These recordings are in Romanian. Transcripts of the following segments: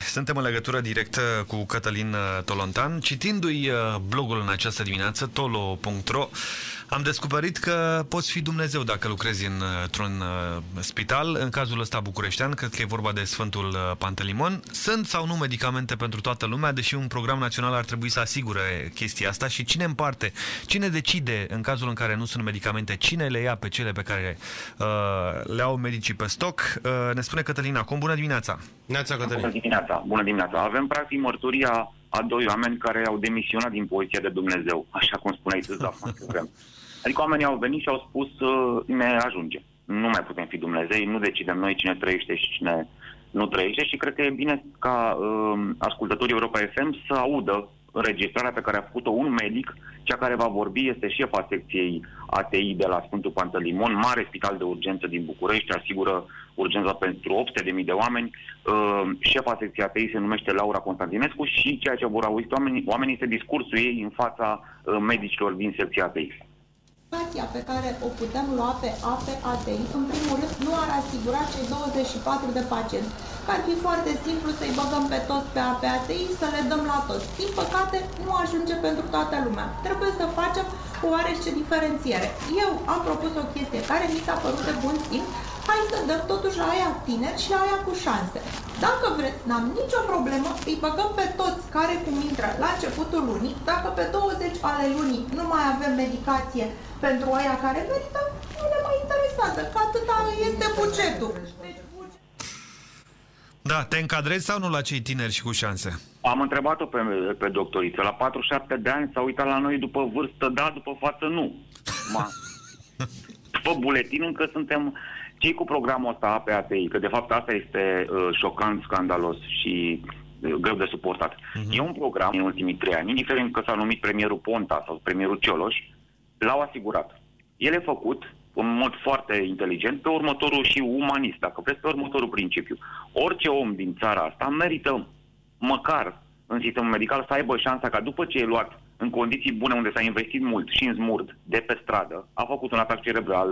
Suntem în legătură directă cu Cătălin Tolontan. Citindu-i blogul în această dimineață, tolo.ro, am descoperit că poți fi Dumnezeu dacă lucrezi într-un spital. În cazul ăsta bucureștean, cred că e vorba de Sfântul Pantelimon. Sunt sau nu medicamente pentru toată lumea, deși un program național ar trebui să asigure chestia asta? Și cine împarte, cine decide în cazul în care nu sunt medicamente, cine le ia pe cele pe care le au medicii pe stoc? Ne spune Cătălin acum. Bună dimineața! Bună dimineața! Bună dimineața! Avem practic mărturia a doi oameni care au demisionat din poziția de Dumnezeu, așa cum spuneai tu, Adică oamenii au venit și au spus ne ajunge. Nu mai putem fi Dumnezei, nu decidem noi cine trăiește și cine nu trăiește și cred că e bine ca ascultătorii Europa FM să audă înregistrarea pe care a făcut-o un medic. Cea care va vorbi este șefa secției ATI de la Sfântul Pantelimon, mare spital de urgență din București, asigură urgența pentru 800.000 de oameni. Șefa secției ATI se numește Laura Constantinescu și ceea ce vor auzi oamenii este discursul ei în fața medicilor din secția ATI. Pe care o putem lua pe ATI, în primul rând, nu ar asigura cei 24 de pacienți. Că ar fi foarte simplu să-i băgăm pe toți pe ATI, să le dăm la toți. Din păcate, nu ajunge pentru toată lumea. Trebuie să facem o oarece diferențiere. Eu am propus o chestie care mi s-a părut de bun simț. Hai să dăm totuși la aia tineri și la aia cu șanse. Dacă vreți, n-am nicio problemă, îi băgăm pe toți care cum intră la începutul lunii. Dacă pe 20 ale lunii nu mai avem medicație pentru aia care merită, nu ne mai interesează, că atâta este bugetul. Da, te încadrezi sau nu la cei tineri și cu șanse? Am întrebat-o pe doctoriță. La 47 de ani s-a uitat la noi după vârstă, da, după față, nu. După buletin încă suntem cei cu programul ăsta pe ATI, că de fapt asta este șocant, scandalos și greu de suportat. E un program în ultimii 3 ani, indiferent că s-a numit premierul Ponta sau premierul Cioloș, l-au asigurat. El e făcut în mod foarte inteligent pe următorul și umanist, dacă vreți, pe următorul principiu. Orice om din țara asta merită măcar în sistemul medical să aibă șansa ca după ce e luat în condiții bune unde s-a investit mult și în smurd de pe stradă, a făcut un atac cerebral,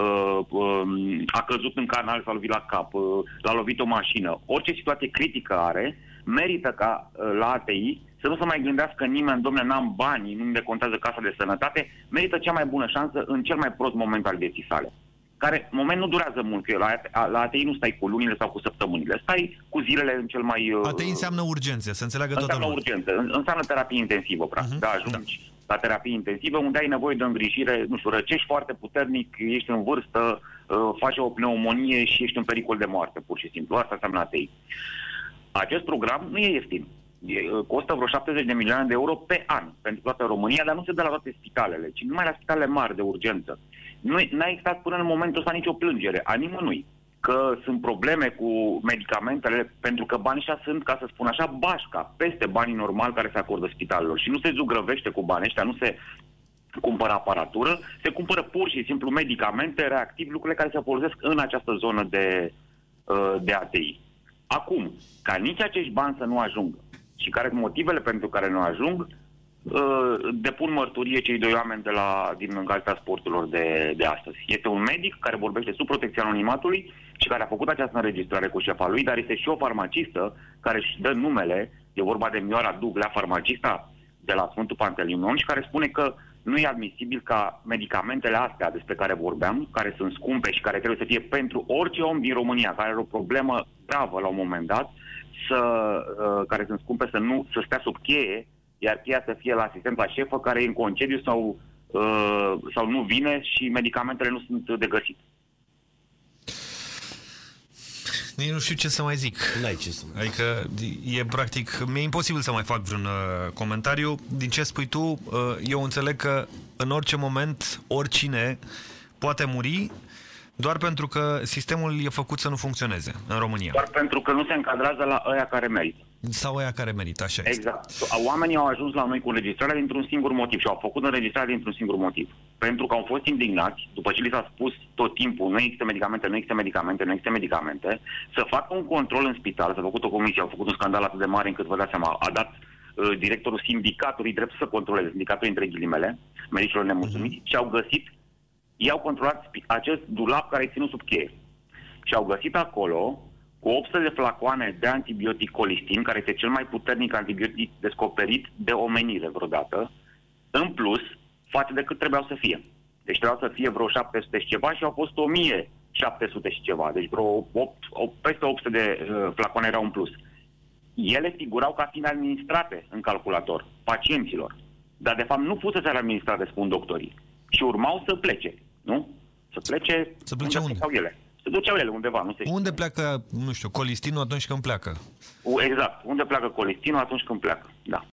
a căzut în canal, s-a lovit la cap, l-a lovit o mașină, orice situație critică are, merită ca la ATI să nu se mai gândească nimeni, dom'le, n-am bani, nu-mi decontează casa de sănătate, merită cea mai bună șansă în cel mai prost moment al vieții sale. Care moment nu durează mult, că la ATI nu stai cu lunile sau cu săptămânile, stai cu zilele în cel mai... ATI înseamnă urgențe, să înțeleagă toată lumea. Înseamnă urgență, înseamnă terapie intensivă, practic. Da, ajungi la terapie intensivă, unde ai nevoie de îngrijire, nu știu, răcești foarte puternic, ești în vârstă, faci o pneumonie și ești în pericol de moarte, pur și simplu. Asta înseamnă ATI. Acest program nu e ieftin. Costă vreo 70 de milioane de euro pe an pentru toată România, dar nu se dă la toate spitalele, ci numai la spitalele mari de urgență. N-a existat până în momentul ăsta nicio plângere a nimănui că sunt probleme cu medicamentele, pentru că banii ăștia sunt, ca să spun așa, bașca, peste banii normali care se acordă spitalelor. Și nu se zugrăvește cu banii ăștia, nu se cumpără aparatură, se cumpără pur și simplu medicamente, reactivi, lucrurile care se folosesc în această zonă de ATI. Acum, ca nici acești bani să nu ajungă și care sunt motivele pentru care nu ajung, depun mărturie cei doi oameni din Gazeta Sporturilor de astăzi. Este un medic care vorbește sub protecția anonimatului și care a făcut această înregistrare cu șefa lui, dar este și o farmacistă care își dă numele, e vorba de Mioara Duglea, farmacista de la Sfântul Pantelimon, și care spune că nu e admisibil ca medicamentele astea despre care vorbeam, care sunt scumpe și care trebuie să fie pentru orice om din România care are o problemă gravă la un moment dat, care sunt scumpe, să stea sub cheie, iar cheia să fie la asistent, la șefă, care e în concediu sau nu vine și medicamentele nu sunt de găsit. Nici nu știu ce să mai zic. N-ai ce să mai zic. Adică e practic, mi-e imposibil să mai fac vreun comentariu. Din ce spui tu, eu înțeleg că în orice moment, oricine poate muri doar pentru că sistemul e făcut să nu funcționeze în România. Doar pentru că nu se încadrează la ăia care merită. Sau ăia care merită, așa este. Exact. Oamenii au ajuns la noi cu înregistrarea dintr-un singur motiv și au făcut înregistrarea dintr-un singur motiv. Pentru că au fost indignați, după ce li s-a spus tot timpul, nu există medicamente, nu există medicamente, nu există medicamente, să facă un control în spital, s-a făcut o comisie, au făcut un scandal atât de mare încât, vă dați seama, a dat directorul sindicatului drept să controleze, sindicatul între ghilimele, medicilor nemulțumiți, și au găsit, i-au controlat acest dulap care e ținut sub cheie. Și au găsit acolo cu 800 de flacoane de antibiotic colistin, care este cel mai puternic antibiotic descoperit de omenire vreodată, în plus, față de cât trebuiau să fie. Deci trebuiau să fie vreo 700 și ceva și au fost 1700 și ceva. Deci peste 800 de flacoane erau în plus. Ele figurau ca fiind administrate în calculator pacienților. Dar de fapt nu fusese administrate, spun doctorii. Și urmau să plece, nu? Să plece unde? Ele. Se duceau ele undeva, nu știu. Unde pleacă, nu știu, colistinul atunci când pleacă? Exact. Unde pleacă colistinul atunci când pleacă, da.